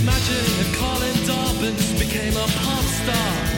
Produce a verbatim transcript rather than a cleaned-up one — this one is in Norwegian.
Imagine if Colin Dobbins became a pop star.